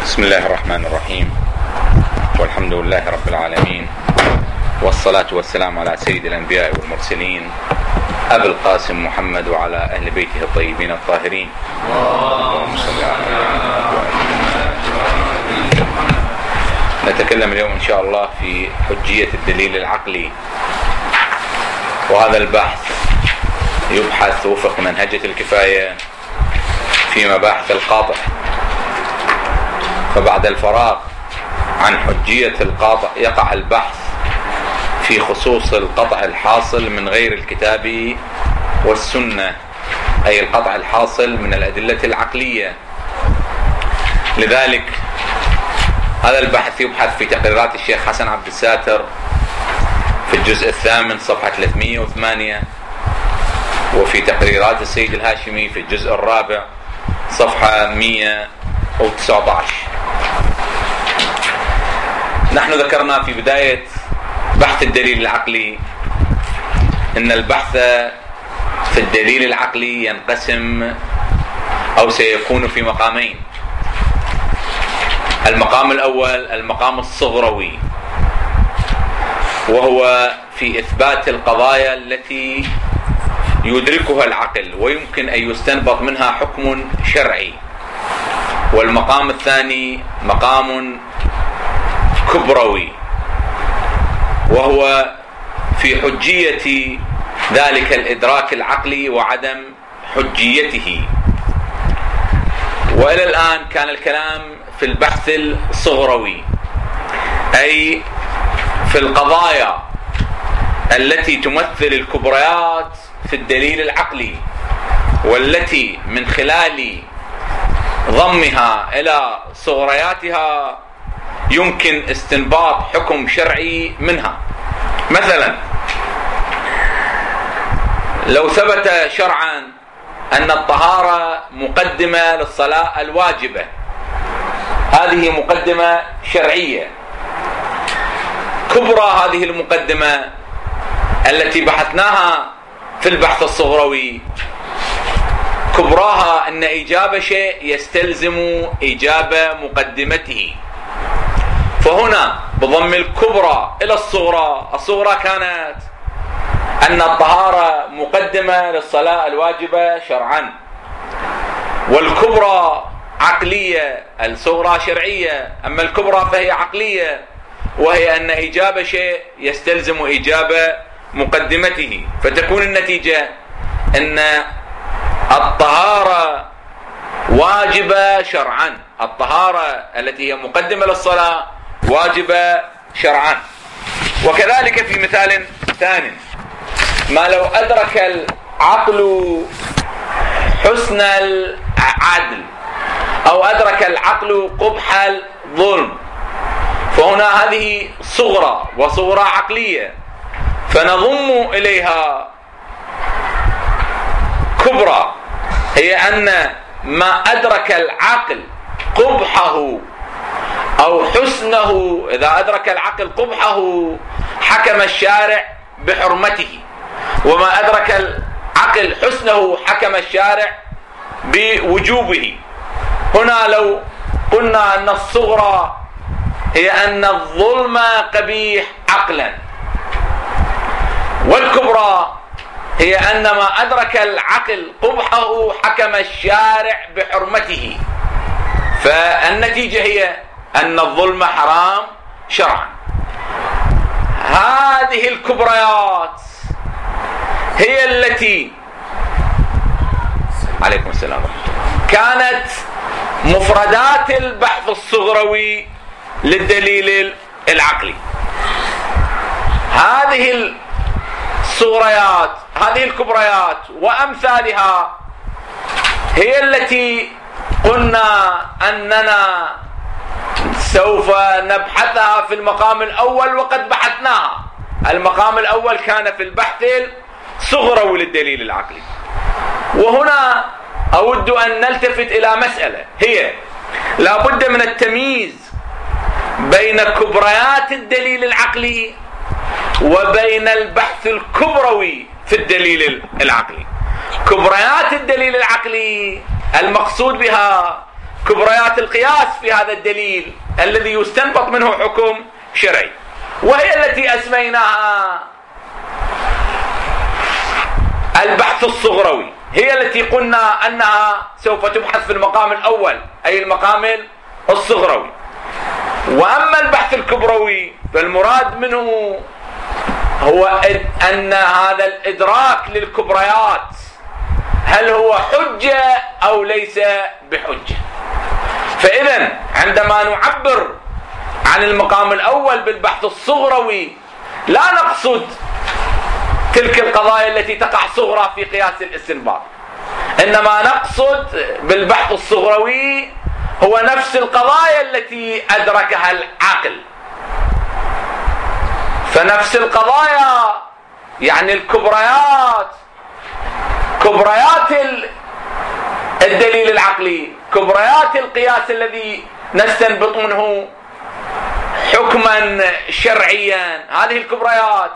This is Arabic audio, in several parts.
بسم الله الرحمن الرحيم، والحمد لله رب العالمين، والصلاة والسلام على سيد الأنبياء والمرسلين أبي القاسم محمد وعلى أهل بيته الطيبين الطاهرين. اللهم صل على نتكلم اليوم إن شاء الله في حجية الدليل العقلي، وهذا البحث يبحث وفق منهجة الكفاية في مباحث القاطع. فبعد الفراغ عن حجية القاطع يقع البحث في خصوص القطع الحاصل من غير الكتاب والسنة، أي القطع الحاصل من الأدلة العقلية. لذلك هذا البحث يبحث في تقريرات الشيخ حسن عبد الساتر في الجزء الثامن صفحة 308، وفي تقريرات السيد الهاشمي في الجزء الرابع صفحة 119. نحن ذكرنا في بداية بحث الدليل العقلي أن البحث في الدليل العقلي ينقسم أو سيكون في مقامين. المقام الأول المقام الصغروي، وهو في إثبات القضايا التي يدركها العقل ويمكن أن يستنبط منها حكم شرعي. والمقام الثاني مقام كبروي، وهو في حجية ذلك الإدراك العقلي وعدم حجيته. وإلى الآن كان الكلام في البحث الصغروي، أي في القضايا التي تمثل الكبريات في الدليل العقلي، والتي من خلال ضمها إلى صغرياتها يمكن استنباط حكم شرعي منها. مثلا لو ثبت شرعا أن الطهارة مقدمة للصلاة الواجبة، هذه مقدمة شرعية كبرى. هذه المقدمة التي بحثناها في البحث الصغروي كبراها أن إيجاب شيء يستلزم إيجاب مقدمته. فهنا بضم الكبرى إلى الصغرى، الصغرى كانت أن الطهارة مقدمة للصلاة الواجبة شرعا، والكبرى عقلية، الصغرى شرعية، أما الكبرى فهي عقلية، وهي أن إيجاب شيء يستلزم إيجاب مقدمته. فتكون النتيجة أن الطهارة واجبة شرعا، الطهارة التي هي مقدمة للصلاة واجبة شرعا. وكذلك في مثال ثاني، ما لو أدرك العقل حسن العدل أو أدرك العقل قبح الظلم، فهنا هذه صغرى وصغرى عقلية، فنضم إليها كبرى، هي أن ما أدرك العقل قبحه أو حسنه، إذا أدرك العقل قبحه حكم الشارع بحرمته، وما أدرك العقل حسنه حكم الشارع بوجوبه. هنا لو قلنا أن الصغرى هي أن الظلم قبيح عقلا، والكبرى هي أن ما أدرك العقل قبحه حكم الشارع بحرمته، فالنتيجة هي أن الظلم حرام شرعا. هذه الكبريات هي التي عليكم السلام كانت مفردات البحث الصغروي للدليل العقلي. هذه الصغريات، هذه الكبريات وأمثالها هي التي قلنا أننا سوف نبحثها في المقام الأول، وقد بحثناها. المقام الأول كان في البحث الصغروي للدليل العقلي. وهنا أود أن نلتفت إلى مسألة، هي لا بد من التمييز بين كبريات الدليل العقلي وبين البحث الكبروي في الدليل العقلي. كبريات الدليل العقلي المقصود بها كبريات القياس في هذا الدليل الذي يستنبط منه حكم شرعي، وهي التي أسميناها البحث الصغروي، هي التي قلنا أنها سوف تبحث في المقام الأول أي المقام الصغروي. وأما البحث الكبروي فالمراد منه هو أن هذا الإدراك للكبريات هل هو حجة أو ليس بحجة. فإذا عندما نعبر عن المقام الأول بالبحث الصغروي لا نقصد تلك القضايا التي تقع صغرى في قياس الاستنباط، إنما نقصد بالبحث الصغروي هو نفس القضايا التي أدركها العقل. فنفس القضايا يعني الكبريات، كبريات الدليل العقلي، كبريات القياس الذي نستنبط منه حكما شرعيا، هذه الكبريات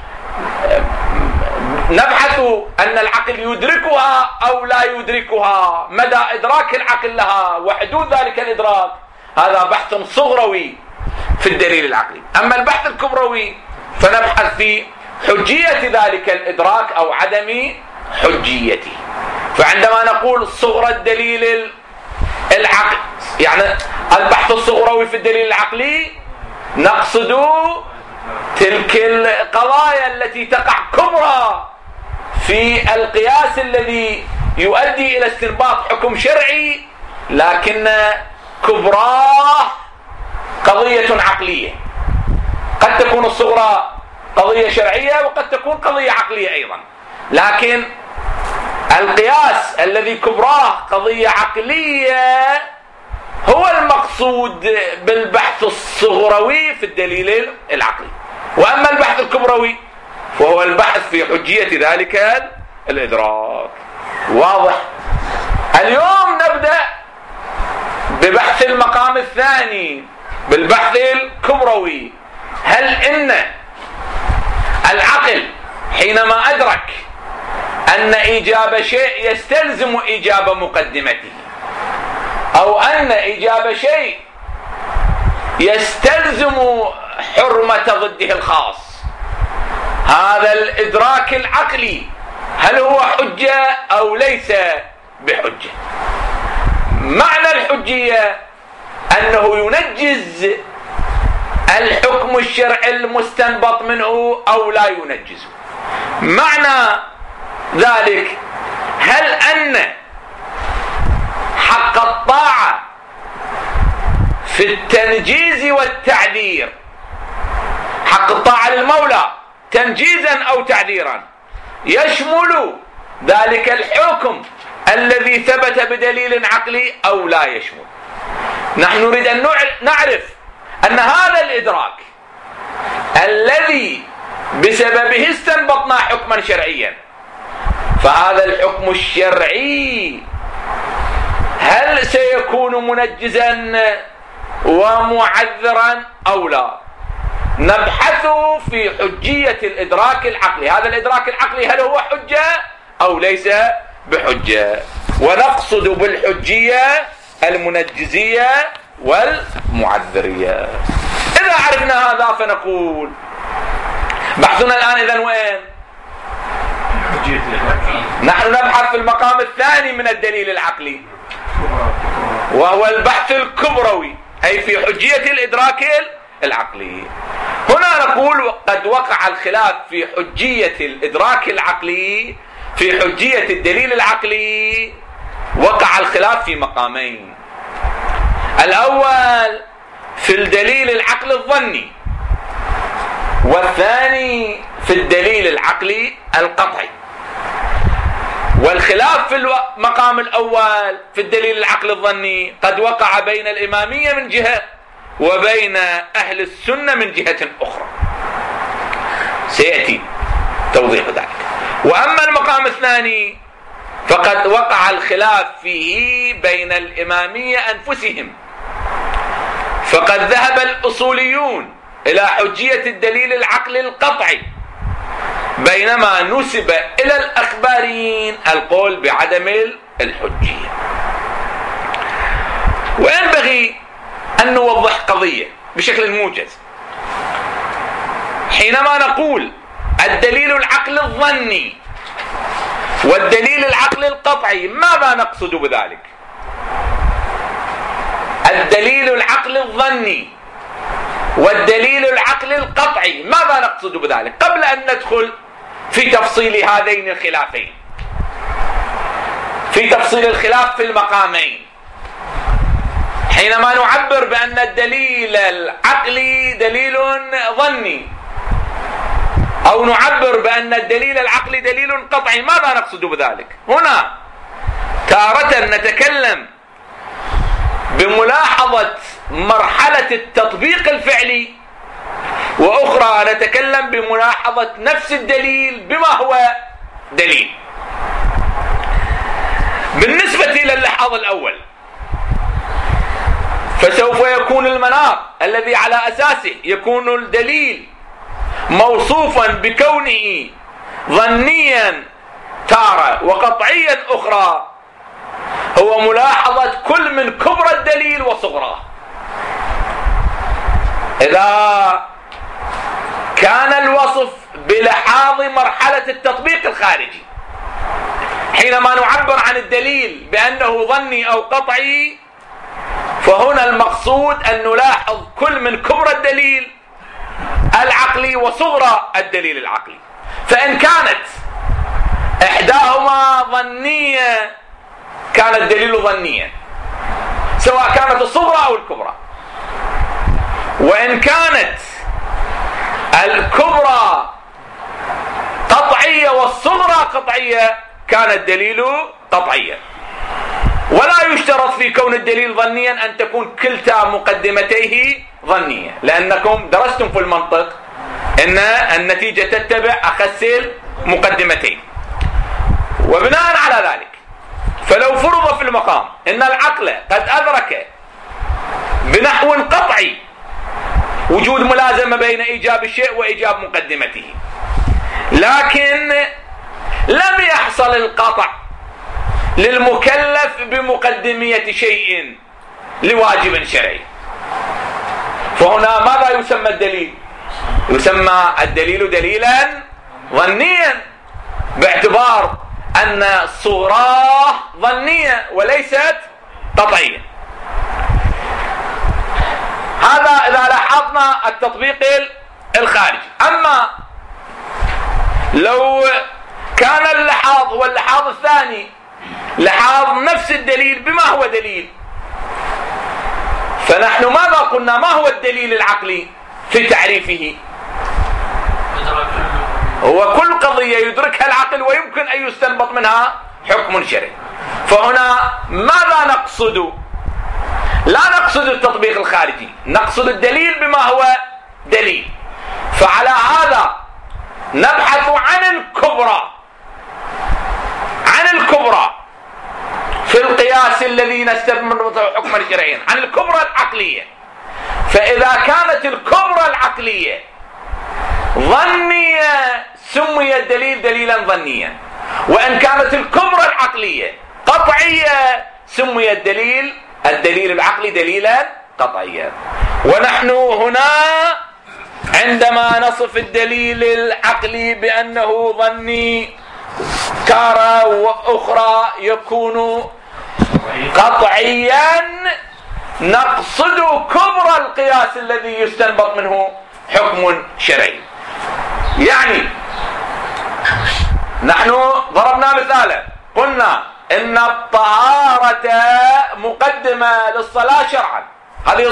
نبحث أن العقل يدركها أو لا يدركها، مدى إدراك العقل لها وحدود ذلك الإدراك، هذا بحث صغروي في الدليل العقلي. أما البحث الكبروي فنبحث في حجية ذلك الإدراك أو عدم حجيته. فعندما نقول صغر الدليل العقل يعني البحث الصغروي في الدليل العقلي نقصد تلك القضايا التي تقع كبرى في القياس الذي يؤدي إلى استنباط حكم شرعي، لكن كبراه قضية عقلية. قد تكون الصغرى قضية شرعية وقد تكون قضية عقلية أيضا، لكن القياس الذي كبراه قضية عقلية هو المقصود بالبحث الصغروي في الدليل العقلي. وأما البحث الكبروي وهو البحث في حجية ذلك الإدراك. واضح؟ اليوم نبدأ ببحث المقام الثاني بالبحث الكبروي. هل إن العقل حينما أدرك أن إيجاب شيء يستلزم إيجاب مقدمته، أو أن إيجاب شيء يستلزم حرمة ضده الخاص، هذا الإدراك العقلي هل هو حجة أو ليس بحجة؟ معنى الحجية أنه ينجز الحكم الشرعي المستنبط منه أو لا ينجزه. معنى ذلك هل أن حق الطاعة في التنجيز والتعذير، حق الطاعة للمولى تنجيزا أو تعذيرا، يشمل ذلك الحكم الذي ثبت بدليل عقلي أو لا يشمل؟ نحن نريد أن نعرف أن هذا الإدراك الذي بسببه استنبطنا حكما شرعيا، فهذا الحكم الشرعي هل سيكون منجزا ومعذرا أو لا؟ نبحث في حجية الإدراك العقلي. هذا الإدراك العقلي هل هو حجة أو ليس بحجة؟ ونقصد بالحجية المنجزية والمعذرية. إذا عرفنا هذا فنقول بحثنا الآن إذن وين؟ نحن نبحث في المقام الثاني من الدليل العقلي وهو البحث الكبروي، أي في حجية الإدراك العقلي. هنا نقول قد وقع الخلاف في حجية الإدراك العقلي، في حجية الدليل العقلي وقع الخلاف في مقامين. الأول في الدليل العقلي الظني، والثاني في الدليل العقلي القطعي. والخلاف في المقام الأول في الدليل العقلي الظني قد وقع بين الإمامية من جهة وبين أهل السنة من جهة أخرى، سيأتي توضيح ذلك. وأما المقام الثاني فقد وقع الخلاف فيه بين الإمامية أنفسهم، فقد ذهب الأصوليون إلى حجية الدليل العقلي القطعي، بينما نسب إلى الأخباريين القول بعدم الحجية. فينبغي أن نوضح قضية بشكل موجز. حينما نقول الدليل العقلي الظني والدليل العقلي القطعي، ماذا نقصد بذلك؟ الدليل العقلي الظني والدليل العقلي القطعي، ماذا نقصد بذلك؟ قبل أن ندخل في تفصيل هذين الخلافين، في تفصيل الخلاف في المقامين، حينما نعبر بأن الدليل العقلي دليل ظني أو نعبر بأن الدليل العقلي دليل قطعي، ماذا نقصد بذلك؟ هنا تارة نتكلم بملاحظة مرحلة التطبيق الفعلي، وأخرى نتكلم بملاحظة نفس الدليل بما هو دليل. بالنسبة للحاظ الأول، فسوف يكون المناط الذي على أساسه يكون الدليل موصوفا بكونه ظنيا تارة وقطعيا أخرى هو ملاحظة كل من كبرى الدليل وصغراه. إذا كان الوصف بلحاظ مرحلة التطبيق الخارجي، حينما نعبر عن الدليل بأنه ظني أو قطعي، فهنا المقصود أن نلاحظ كل من كبرى الدليل العقلي وصغرى الدليل العقلي. فإن كانت إحداهما ظنية كان الدليل ظنيا، سواء كانت الصغرى أو الكبرى. وإن كانت الكبرى قطعية والصغرى قطعية كان الدليل قطعيا. ولا يشترط في كون الدليل ظنيا أن تكون كلتا مقدمتيه ظنية، لأنكم درستم في المنطق أن النتيجة تتبع أخس المقدمتين. وبناء على ذلك فلو فرض في المقام أن العقل قد أدرك بنحو قطعي وجود ملازمة بين إيجاب الشيء وإيجاب مقدمته، لكن لم يحصل القطع للمكلف بمقدمية شيء لواجب شرعي، فهنا ماذا يسمى الدليل؟ يسمى الدليل دليلا ظنيا، باعتبار أن صغراه ظنية وليست قطعية. هذا إذا لاحظنا التطبيق الخارجي. أما لو كان اللحاظ واللحاظ الثاني لحاظ نفس الدليل بما هو دليل، فنحن ماذا قلنا؟ ما هو الدليل العقلي في تعريفه؟ هو كل قضية يدركها العقل ويمكن أن يستنبط منها حكم شرعي. فهنا ماذا نقصد؟ لا نقصد التطبيق الخارجي، نقصد الدليل بما هو دليل. فعلى هذا نبحث عن الكبرى، عن الكبرى في القياس الذي نستنبط حكما شرعيا، عن الكبرى العقلية. فإذا كانت الكبرى العقلية ظنية سمي الدليل دليلا ظنيا، وإن كانت الكبرى العقلية قطعية سمي الدليل العقلي دليلا قطعيا. ونحن هنا عندما نصف الدليل العقلي بأنه ظني تارة وأخرى يكون قطعيا، نقصد كبرى القياس الذي يستنبط منه حكم شرعي. يعني نحن ضربنا مثالا، قلنا إن الطهارة مقدمة للصلاة شرعا، هذه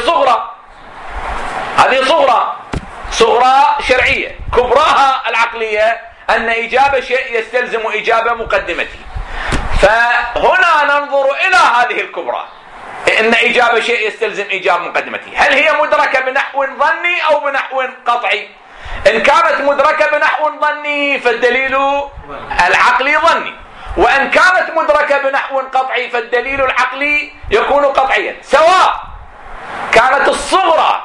صغرى شرعية. كبراها العقلية أن إيجاب شيء يستلزم إيجاب مقدمته. فهنا ننظر إلى هذه الكبرى، إن إيجاب شيء يستلزم إيجاب مقدمته، هل هي مدركة بنحو ظني أو بنحو قطعي؟ إن كانت مدركة بنحو ظني فالدليل العقلي ظني، وإن كانت مدركة بنحو قطعي فالدليل العقلي يكون قطعيا، سواء كانت الصغرى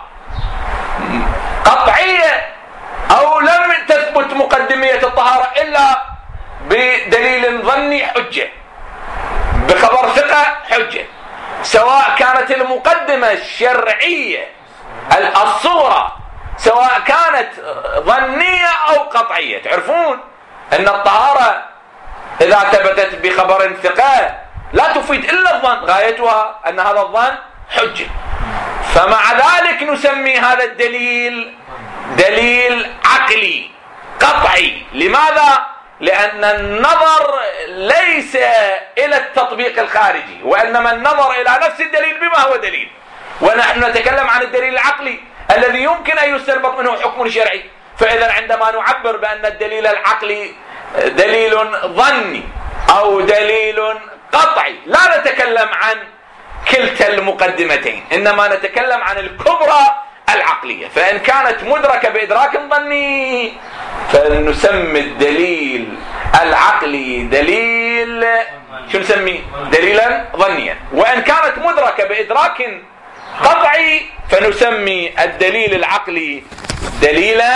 قطعية أو لم تثبت مقدمية الطهارة إلا بدليل ظني حجة، بخبر ثقة حجة. سواء كانت المقدمة الشرعية الصغرى سواء كانت ظنية أو قطعية. تعرفون أن الطهارة إذا ثبتت بخبر ثقة لا تفيد إلا الظن، غايتها أن هذا الظن حجة. فمع ذلك نسمي هذا الدليل دليل عقلي قطعي. لماذا؟ لأن النظر ليس إلى التطبيق الخارجي، وإنما النظر إلى نفس الدليل بما هو دليل. ونحن نتكلم عن الدليل العقلي الذي يمكن أن يستنبط منه حكم شرعي. فإذا عندما نعبر بأن الدليل العقلي دليل ظني أو دليل قطعي لا نتكلم عن كلتا المقدمتين، إنما نتكلم عن الكبرى العقلية. فإن كانت مدركة بإدراك ظني فنسمي الدليل العقلي دليل شو نسميه؟ دليلا ظنيا. وإن كانت مدركة بإدراك قطعي فنسمي الدليل العقلي دليلا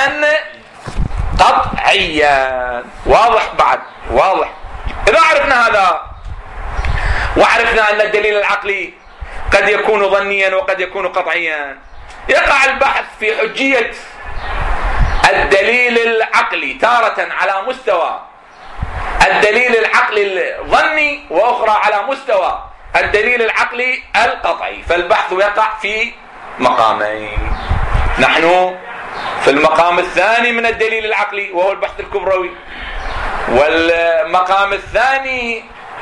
قطعيا. واضح؟ بعد واضح. إذا عرفنا هذا وعرفنا أن الدليل العقلي قد يكون ظنيا وقد يكون قطعيا، يقع البحث في حجية الدليل العقلي تارة على مستوى الدليل العقلي الظني وأخرى على مستوى الدليل العقلي القطعي. فالبحث يقع في مقامين. نحن في المقام الثاني من الدليل العقلي وهو البحث الكبروي، والمقام الثاني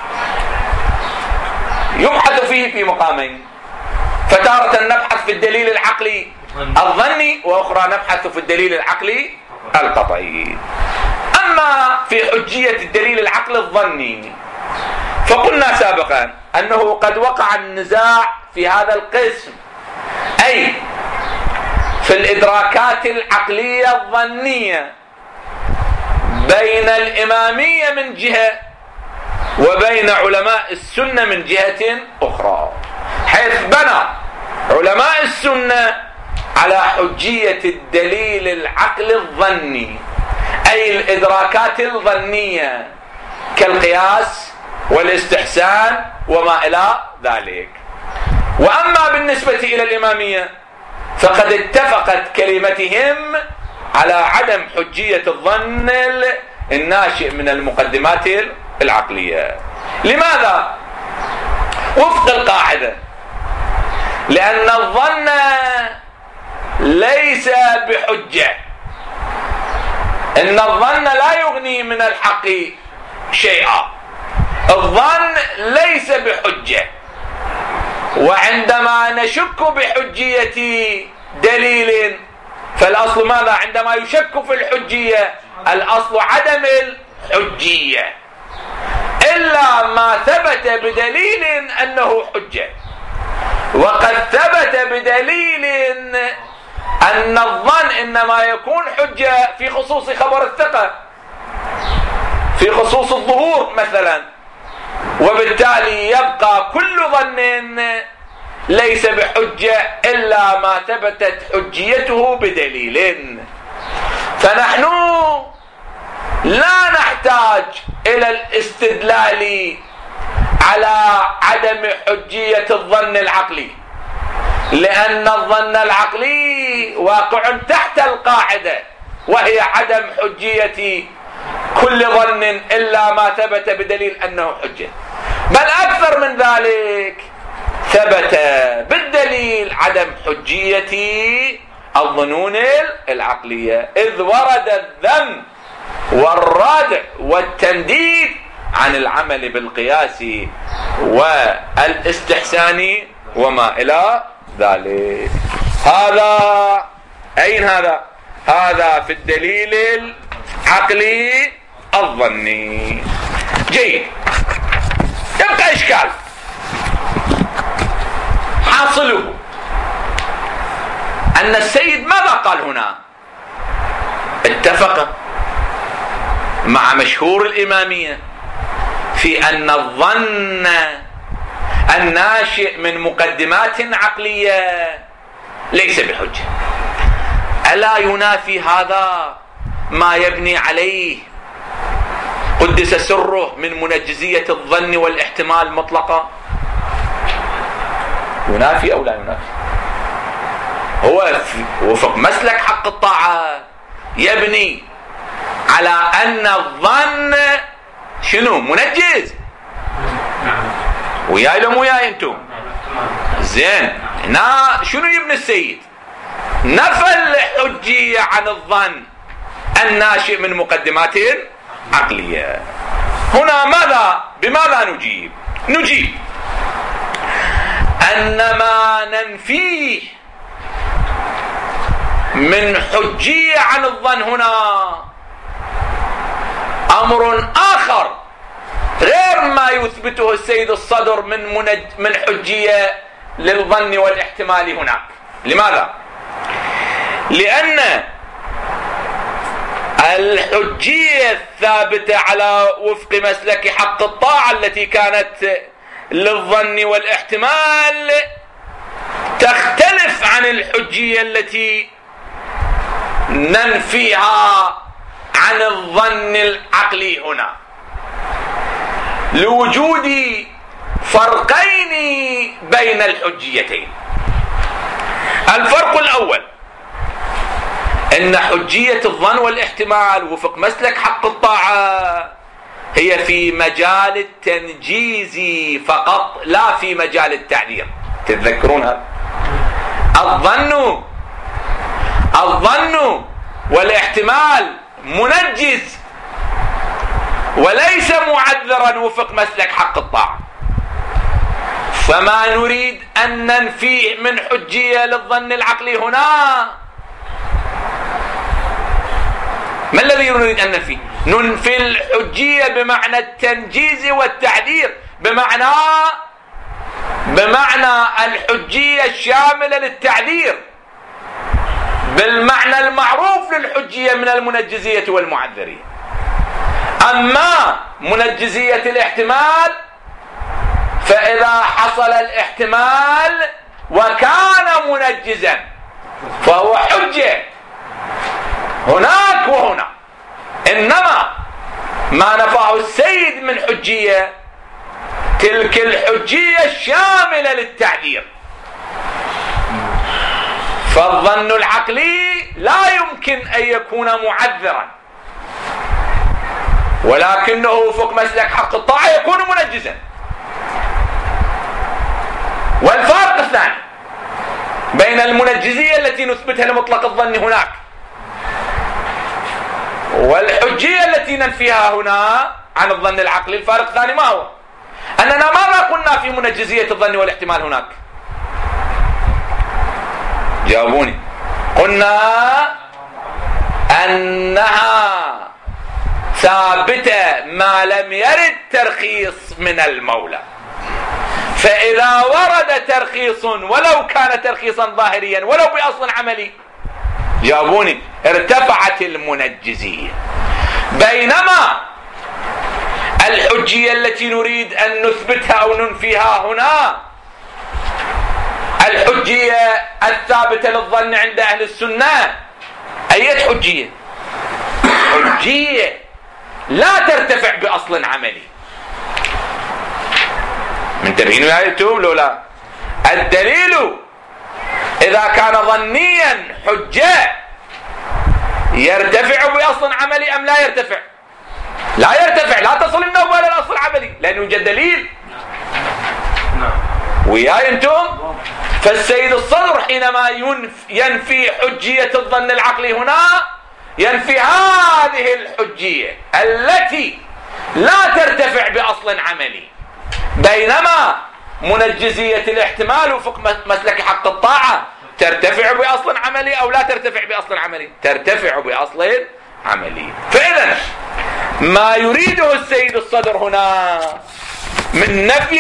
يبحث فيه في مقامين. فتارة نبحث في الدليل العقلي الظني وأخرى نبحث في الدليل العقلي القطعي. أما في حجية الدليل العقلي الظني فقلنا سابقا أنه قد وقع النزاع في هذا القسم، أي في الإدراكات العقلية الظنية بين الإمامية من جهة وبين علماء السنة من جهة أخرى، حيث بنى علماء السنة على حجية الدليل العقلي الظني، أي الإدراكات الظنية كالقياس والاستحسان وما إلى ذلك. وأما بالنسبة إلى الإمامية فقد اتفقت كلمتهم على عدم حجية الظن الناشئ من المقدمات العقلية. لماذا؟ وفق القاعدة، لأن الظن ليس بحجة. إن الظن لا يغني من الحق شيئا، الظن ليس بحجة. وعندما نشك بحجية دليل فالأصل ماذا؟ عندما يشك في الحجية الأصل عدم الحجية إلا ما ثبت بدليل أنه حجة. وقد ثبت بدليل أن الظن إنما يكون حجة في خصوص خبر الثقة، في خصوص الظهور مثلا، وبالتالي يبقى كل ظن ليس بحجة إلا ما ثبتت حجيته بدليل. فنحن لا نحتاج إلى الاستدلال على عدم حجية الظن العقلي، لأن الظن العقلي واقع تحت القاعدة وهي عدم حجية كل ظن إلا ما ثبت بدليل أنه حجة. بل أكثر من ذلك، ثبت بالدليل عدم حجية الظنون العقلية، إذ ورد الذم والردع والتنديد عن العمل بالقياس والاستحسان وما إلى ذلك. هذا أين هذا؟ هذا في الدليل العقلي الظني. جيد. يبقى إشكال حاصله أن السيد ماذا قال هنا؟ اتفق مع مشهور الإمامية في أن الظن الناشئ من مقدمات عقلية ليس بحجة. ألا ينافي هذا ما يبني عليه قدس سره من منجزية الظن والاحتمال مطلقا؟ ينافي أو لا ينافي؟ هو وفق مسلك حق الطاعة يبني على أن الظن شنو؟ منجز. وياي لو وياي انتم؟ زين، هنا شنو يبني السيد؟ نفى الحجية عن الظن الناشئ من مقدمات عقلية. هنا بماذا نجيب؟ نجيب أن ما ننفيه من حجية عن الظن هنا أمر آخر غير ما يثبته السيد الصدر من حجية للظن والاحتمال هناك. لماذا؟ لأن الحجية الثابتة على وفق مسلك حق الطاعة التي كانت للظن والاحتمال تختلف عن الحجية التي ننفيها عن الظن العقلي هنا، لوجود فرقين بين الحجيتين. الفرق الأول أن حجية الظن والاحتمال وفق مسلك حق الطاعة هي في مجال التنجيز فقط، لا في مجال التعذير. تتذكرونها؟ الظن والاحتمال منجز وليس معذرا وفق مسلك حق الطاعة. فما نريد أن ننفيه من حجية للظن العقلي هنا، ما الذي نريد أن ننفيه؟ ننفي الحجية بمعنى التنجيز والتعذير، بمعنى الحجية الشاملة للتعذير، بالمعنى المعروف للحجية من المنجزية والمعذرية. أما منجزية الاحتمال فإذا حصل الاحتمال وكان منجزا فهو حجة هناك وهنا. إنما ما نفاه السيد من حجية تلك الحجية الشاملة للتعذير. فالظن العقلي لا يمكن أن يكون معذرا، ولكنه وفق مسلك حق الطاعة يكون منجزا. والفرق الثاني بين المنجزية التي نثبتها لمطلق الظن هناك والحجية التي ننفيها هنا عن الظن العقلي، الفارق الثاني ما هو؟ أننا ماذا قلنا في منجزية الظن والاحتمال هناك؟ جاوبوني. قلنا أنها ثابتة ما لم يرد ترخيص من المولى، فإذا ورد ترخيص ولو كان ترخيصا ظاهريا ولو بأصل عملي، جاوبوني، ارتفعت المنجزية. بينما الحجية التي نريد أن نثبتها أو ننفيها هنا الحجية الثابتة للظن عند أهل السنة، أي حجية؟ حجية لا ترتفع بأصل عملي. منتبهين يا أنتم لو لا؟ الدليل إذا كان ظنيا حجة يرتفع بأصل عملي أم لا يرتفع؟ لا يرتفع، لا تصل النوبة إلى الأصل العملي لأنه يوجد دليل. ويا أنتم؟ فالسيد الصدر حينما ينفي حجية الظن العقلي هنا ينفي هذه الحجية التي لا ترتفع بأصل عملي، بينما منجزية الاحتمال وفق مسلك حق الطاعة ترتفع بأصل عملي أو لا ترتفع بأصل عملي؟ ترتفع بأصل عملي. فإذا ما يريده السيد الصدر هنا من نفي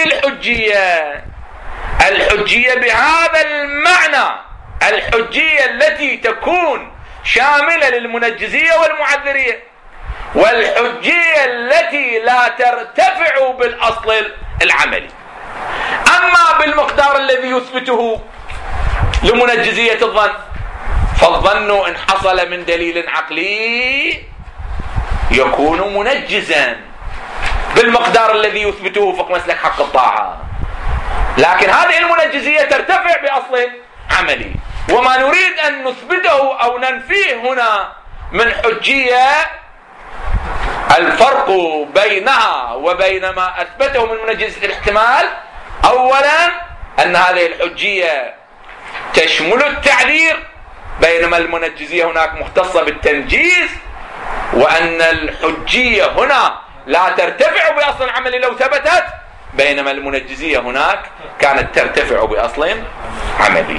الحجية بهذا المعنى، الحجية التي تكون شاملة للمنجزية والمعذرية، والحجية التي لا ترتفع بالأصل العملي. أما بالمقدار الذي يثبته لمنجزية الظن فالظن إن حصل من دليل عقلي يكون منجزا بالمقدار الذي يثبته فوق مسلك حق الطاعة. لكن هذه المنجزية ترتفع بأصل عملي، وما نريد أن نثبته أو ننفيه هنا من حجية الفرق بينها وبين ما أثبته من منجزة الاحتمال. أولا أن هذه الحجية تشمل التعذير، بينما المنجزية هناك مختصة بالتنجيز، وأن الحجية هنا لا ترتفع بأصل عملي لو ثبتت، بينما المنجزية هناك كانت ترتفع بأصل عملي.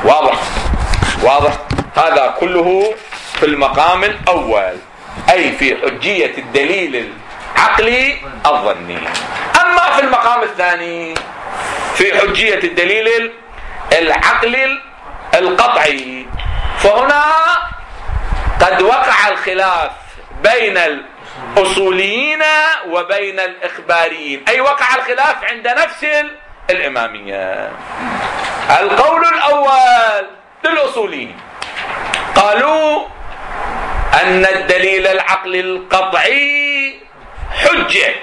واضح هذا كله في المقام الأول، أي في حجية الدليل العقلي الظني. أما في المقام الثاني في حجية الدليل العقلي القطعي، فهنا قد وقع الخلاف بين الأصوليين وبين الإخباريين، أي وقع الخلاف عند نفس الإمامية. القول الأول للأصوليين قالوا أن الدليل العقلي القطعي حجة،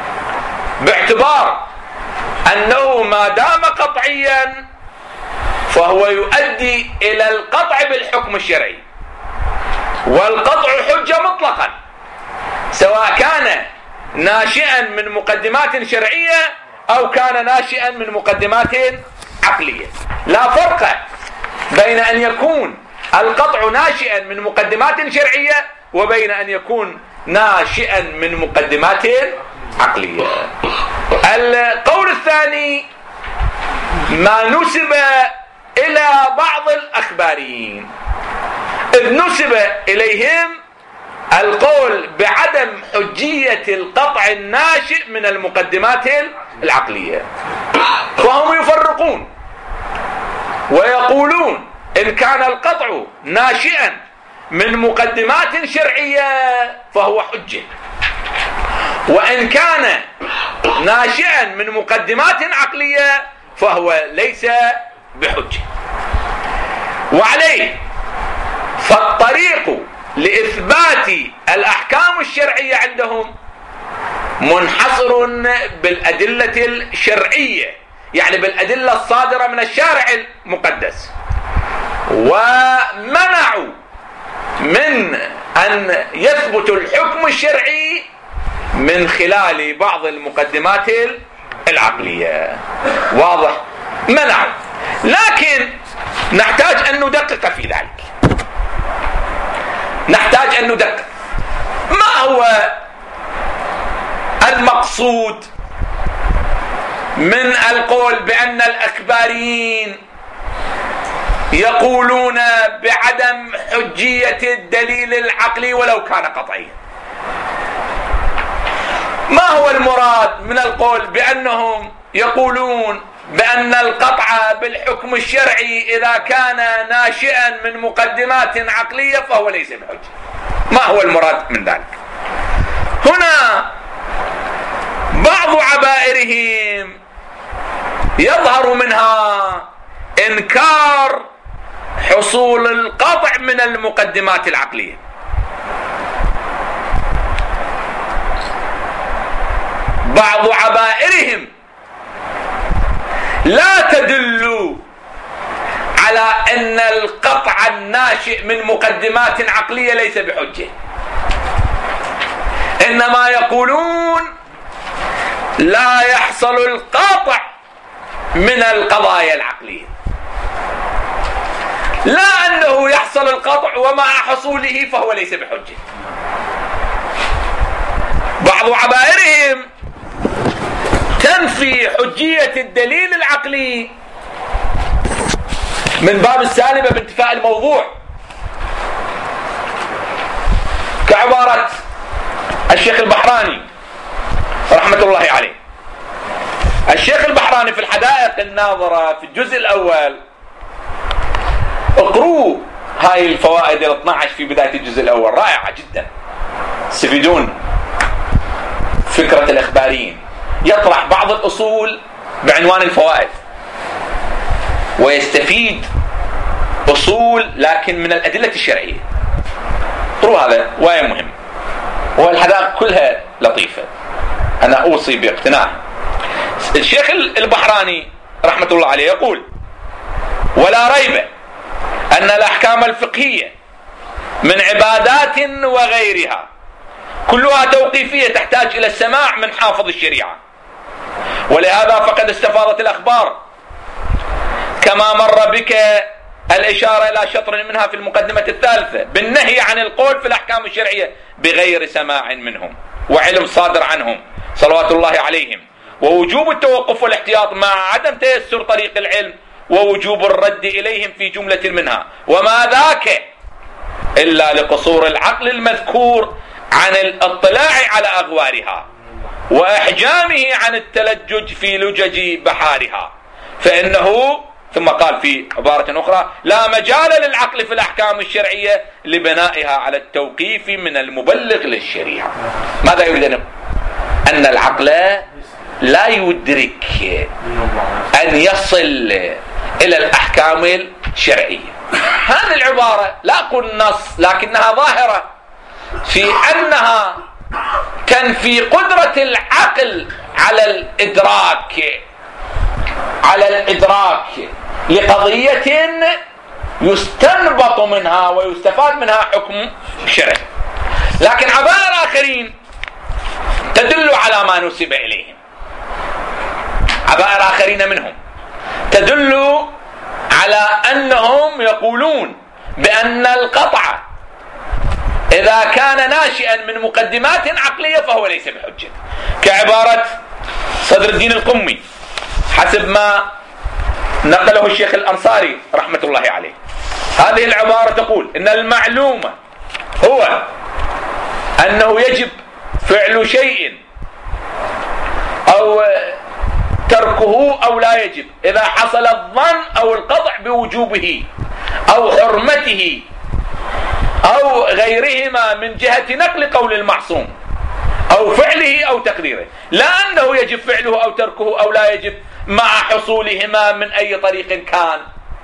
باعتبار أنه ما دام قطعيا فهو يؤدي إلى القطع بالحكم الشرعي، والقطع حجة مطلقا سواء كان ناشئا من مقدمات شرعية أو كان ناشئا من مقدمات عقلية. لا فرق بين أن يكون القطع ناشئا من مقدمات شرعية وبين أن يكون ناشئا من مقدمات عقلية. القول الثاني ما نسب إلى بعض الأخباريين، إذ نسب إليهم القول بعدم حجية القطع الناشئ من المقدمات العقلية، فهم يفرقون ويقولون إن كان القطع ناشئا من مقدمات شرعية فهو حجة، وإن كان ناشئا من مقدمات عقلية فهو ليس بحجة. وعليه فالطريق لإثبات الأحكام الشرعية عندهم منحصر بالأدلة الشرعية، يعني بالأدلة الصادرة من الشارع المقدس، ومنعوا من أن يثبت الحكم الشرعي من خلال بعض المقدمات العقلية. واضح؟ منعوا، لكن نحتاج أن ندقق في ذلك. نحتاج أن ندقق ما هو المقصود من القول بأن الأخباريين يقولون بعدم حجية الدليل العقلي ولو كان قطعيا. ما هو المراد من القول بأنهم يقولون بأن القطع بالحكم الشرعي إذا كان ناشئا من مقدمات عقلية فهو ليس بحجة؟ ما هو المراد من ذلك؟ هنا بعض عبائرهم يظهر منها إنكار حصول القطع من المقدمات العقلية. بعض عبائرهم لا تدل على أن القطع الناشئ من مقدمات عقلية ليس بحجة، إنما يقولون لا يحصل القطع من القضايا العقلية، لا أنه يحصل القطع ومع حصوله فهو ليس بحجة. بعض عبائرهم تنفي حجية الدليل العقلي من باب السالبة بانتفاء الموضوع، كعبارة الشيخ البحراني رحمة الله عليه. الشيخ البحراني في الحدائق الناظرة في الجزء الأول، اقروا هاي الفوائد 12 في بداية الجزء الأول، رائعة جدا، تستفيدون فكرة الإخباريين. يطرح بعض الأصول بعنوان الفوائد، ويستفيد أصول لكن من الأدلة الشرعية. اقروا هذا، وهي مهم، والحدائق كلها لطيفة، أنا أوصي باقتناع. الشيخ البحراني رحمة الله عليه يقول: ولا ريب أن الأحكام الفقهية من عبادات وغيرها كلها توقيفية تحتاج إلى السماع من حافظ الشريعة، ولهذا فقد استفاضت الأخبار كما مر بك الإشارة إلى شطر منها في المقدمة الثالثة بالنهي عن القول في الأحكام الشرعية بغير سماع منهم وعلم صادر عنهم صلوات الله عليهم، ووجوب التوقف والاحتياط مع عدم تيسر طريق العلم، ووجوب الرد إليهم في جملة منها، وما ذاك إلا لقصور العقل المذكور عن الاطلاع على أغوارها وإحجامه عن التلجج في لجج بحارها، فإنه ثم قال في عبارة أخرى: لا مجال للعقل في الأحكام الشرعية لبنائها على التوقيف من المبلغ للشريعة. ماذا يريد أن يقول؟ أن العقل لا يدرك أن يصل إلى الأحكام الشرعية. هذه العبارة لا أقول نص لكنها ظاهرة في أنها كان في قدرة العقل على الإدراك لقضية يستنبط منها ويستفاد منها حكم شرعي، لكن عبائر آخرين تدل على ما نسب إليهم، عبائر آخرين منهم تدل على أنهم يقولون بأن القطع إذا كان ناشئا من مقدمات عقلية فهو ليس بحجة، كعبارة صدر الدين القمي حسب ما نقله الشيخ الأنصاري رحمة الله عليه. هذه العبارة تقول إن المعلومة هو أنه يجب فعل شيء أو تركه أو لا يجب إذا حصل الظن أو القطع بوجوبه أو حرمته أو غيرهما من جهة نقل قول المعصوم أو فعله أو تقديره، لا أنه يجب فعله أو تركه أو لا يجب مع حصولهما من أي طريق كان.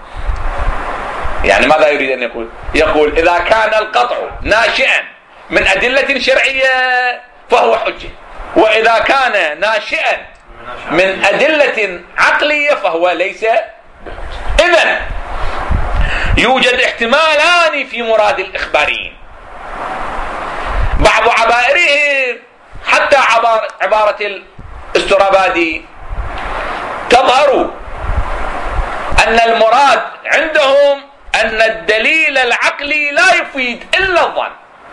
يعني ماذا يريد أن يقول؟ يقول إذا كان القطع ناشئا من أدلة شرعية فهو حجة، وإذا كان ناشئا من أدلة عقلية فهو ليس بحجة. إذن يوجد احتمالان في مراد الإخباريين، بعض عبائرهم حتى عبارة الاسترابادي تظهر أن المراد عندهم أن الدليل العقلي لا يفيد إلا الظن،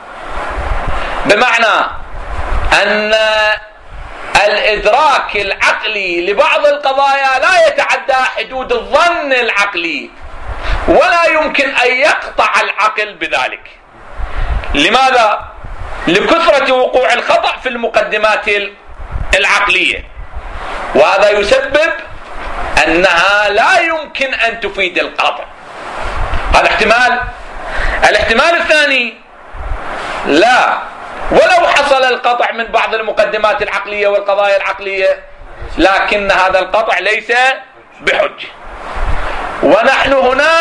بمعنى أن الإدراك العقلي لبعض القضايا لا يتعدى حدود الظن العقلي ولا يمكن أن يقطع العقل بذلك. لماذا؟ لكثرة وقوع الخطأ في المقدمات العقلية، وهذا يسبب أنها لا يمكن أن تفيد القطع. هذا احتمال. الاحتمال الثاني: لا، ولو حصل القطع من بعض المقدمات العقلية والقضايا العقلية لكن هذا القطع ليس بحجة. ونحن هنا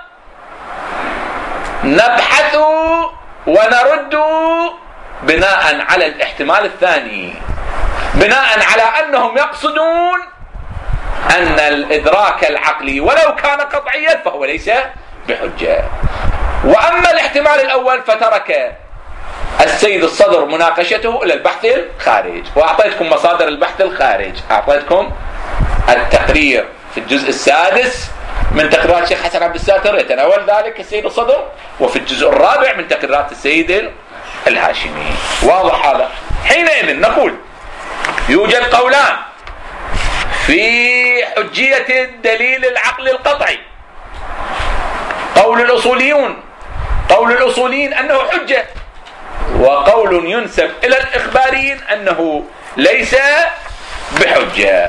نبحث ونرد بناء على الاحتمال الثاني، بناء على أنهم يقصدون أن الإدراك العقلي ولو كان قطعيا فهو ليس بحجة. وأما الاحتمال الأول فترك السيد الصدر مناقشته إلى البحث الخارج، وأعطيتكم مصادر البحث الخارج، أعطيتكم التقرير في الجزء السادس من تقريرات الشيخ حسن عبد الساتر يتناول ذلك السيد الصدر، وفي الجزء الرابع من تقريرات السيد الهاشمي. واضح هذا؟ حينئذ نقول يوجد قولان في حجية الدليل العقل القطعي. قول الأصوليين أنه حجة، وقول ينسب إلى الإخباريين أنه ليس بحجة.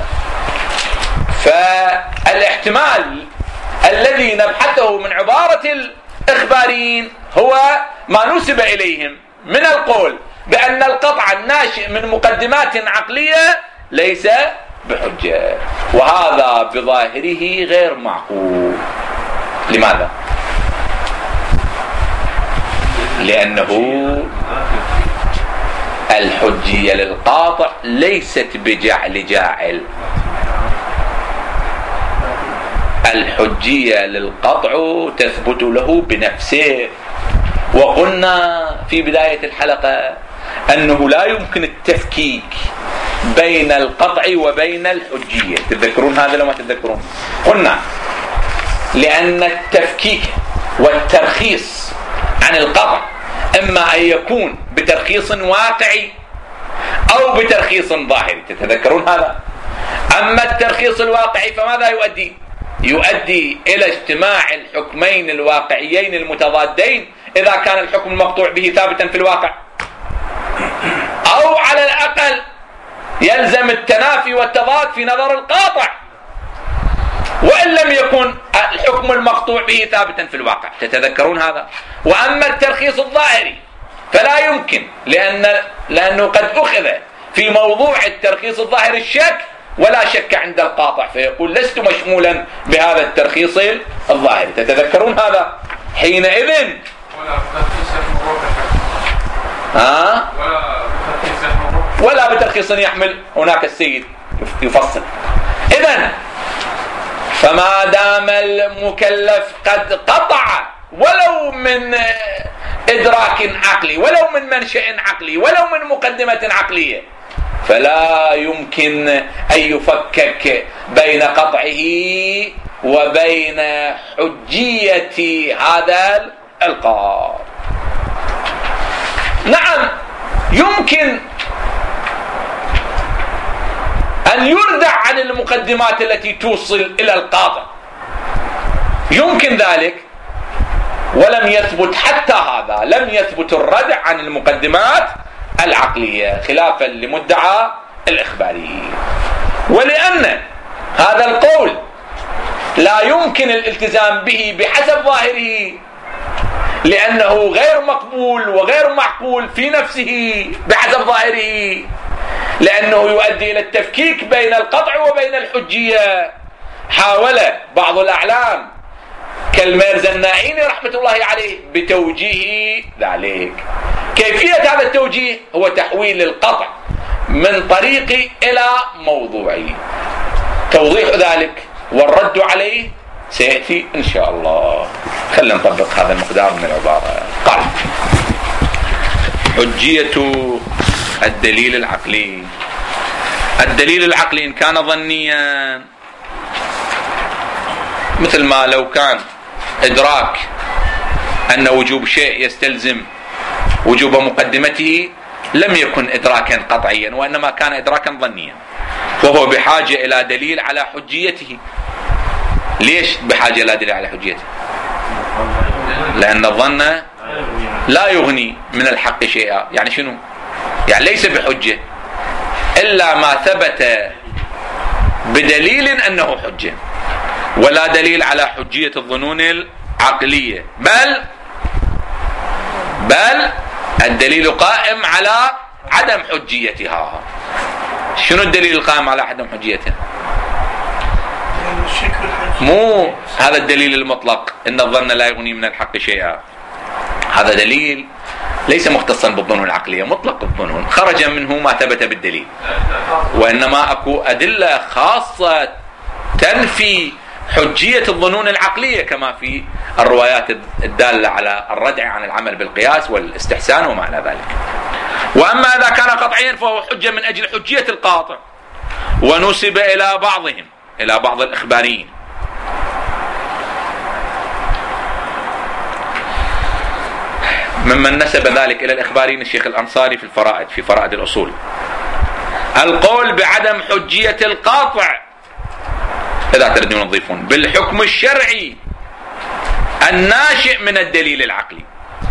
فالاحتمال الذي نبحثه من عبارة الإخباريين هو ما نسب إليهم من القول بأن القطع الناشئ من مقدمات عقلية ليس بحجة، وهذا بظاهره غير معقول. لماذا؟ لأنه الحجية للقاطع ليست بجعل جاعل، الحجية للقطع تثبت له بنفسه. وقلنا في بداية الحلقة أنه لا يمكن التفكيك بين القطع وبين الحجية. تذكرون هذا لو ما تذكرون؟ قلنا لأن التفكيك والترخيص عن القطع إما أن يكون بترخيص واقعي أو بترخيص ظاهري. تتذكرون هذا؟ أما الترخيص الواقعي فماذا يؤدي؟ يؤدي إلى اجتماع الحكمين الواقعيين المتضادين إذا كان الحكم المقطوع به ثابتا في الواقع، أو على الأقل يلزم التنافي والتضاد في نظر القاطع وإن لم يكن الحكم المقطوع به ثابتا في الواقع. تتذكرون هذا؟ وأما الترخيص الظاهري فلا يمكن، لأنه قد أخذ في موضوع الترخيص الظاهري الشك ولا شك عند القاطع، فيقول لست مشمولا بهذا الترخيص الظاهري. تتذكرون هذا؟ حينئذ ولا بترخيص يحمل، هناك السيد يفصل. إذن فما دام المكلف قد قطع ولو من إدراك عقلي ولو من منشأ عقلي ولو من مقدمة عقلية، فلا يمكن أن يفكك بين قطعه وبين حجية هذا القول. نعم يمكن أن يردع عن المقدمات التي توصل إلى القاطع، يمكن ذلك، ولم يثبت حتى هذا، لم يثبت الردع عن المقدمات العقلية خلافا لمدعى الإخباري. ولأن هذا القول لا يمكن الالتزام به بحسب ظاهره، لأنه غير مقبول وغير معقول في نفسه بحسب ظاهره، لأنه يؤدي إلى التفكيك بين القطع وبين الحجية. حاول بعض الأعلام كالميرزا النائيني رحمة الله عليه بتوجيه ذلك. كيفية هذا التوجيه هو تحويل القطع من طريقي إلى موضوعي. توضيح ذلك والرد عليه سيأتي إن شاء الله. خلينا نطبق هذا المقدار من العبارة. قال: حجية الدليل العقلي. الدليل العقلي إن كان ظنيا، مثل ما لو كان إدراك أن وجوب شيء يستلزم وجوب مقدمته، لم يكن إدراكا قطعيا وإنما كان إدراكا ظنيا، وهو بحاجة إلى دليل على حجيته. ليش بحاجة إلى دليل على حجيته؟ لأن الظن لا يغني من الحق شيئا. يعني شنو؟ يعني ليس بحجة إلا ما ثبت بدليل أنه حجة، ولا دليل على حجية الظنون العقلية، بل الدليل قائم على عدم حجيتها. شنو الدليل القائم على عدم حجيتها؟ مو هذا الدليل المطلق إن الظن لا يغني من الحق شيئا، هذا دليل ليس مختصا بالظنون العقلية، مطلق الظنون خرج منه ما ثبت بالدليل، وإنما أكو أدلة خاصة تنفي حجية الظنون العقلية، كما في الروايات الدالة على الردع عن العمل بالقياس والاستحسان ومعنى ذلك. وأما إذا كان قطعيا فهو حجة من أجل حجية القاطع، ونسب إلى بعضهم، إلى بعض الإخباريين، ممن نسب ذلك إلى الإخباريين الشيخ الأنصاري في الفرائد، في فرائد الأصول، القول بعدم حجية القاطع إذا تردون تضيفون بالحكم الشرعي الناشئ من الدليل العقلي،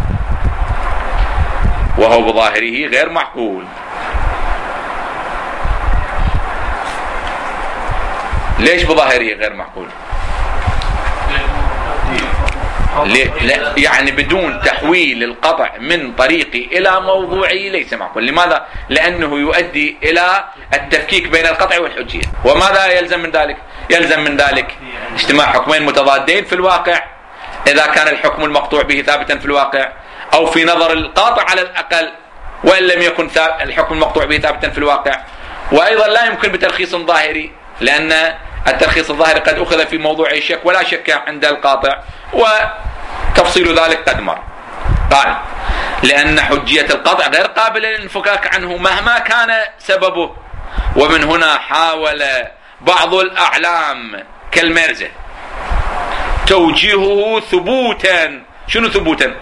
وهو بظاهره غير معقول. ليش بظاهره غير معقول؟ لا يعني بدون تحويل القطع من طريقي إلى موضوعي ليس معقول. لماذا؟ لأنه يؤدي إلى التفكيك بين القطع والحجية. وماذا يلزم من ذلك؟ يلزم من ذلك اجتماع حكمين متضادين في الواقع إذا كان الحكم المقطوع به ثابتا في الواقع، أو في نظر القاطع على الأقل، وإن لم يكن الحكم المقطوع به ثابتا في الواقع. وأيضا لا يمكن بترخيص ظاهري، لأن التلخيص الظاهري قد أخذ في موضوع الشك ولا شك عند القاطع، وتفصيل ذلك قد مر. قال لأن حجية القطع غير قابلة للانفكاك عنه مهما كان سببه. ومن هنا حاول بعض الأعلام كالمرزة توجيهه ثبوتا. شنو ثبوتا؟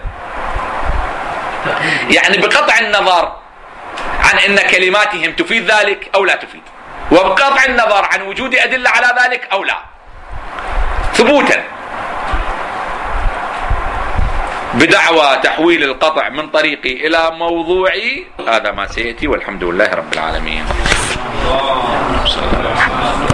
يعني بقطع النظر عن أن كلماتهم تفيد ذلك أو لا تفيد، وبقطع النظر عن وجود أدلة على ذلك أو لا، ثبوتا، بدعوى تحويل القطع من طريقي إلى موضوعي. هذا ما سيأتي، والحمد لله رب العالمين.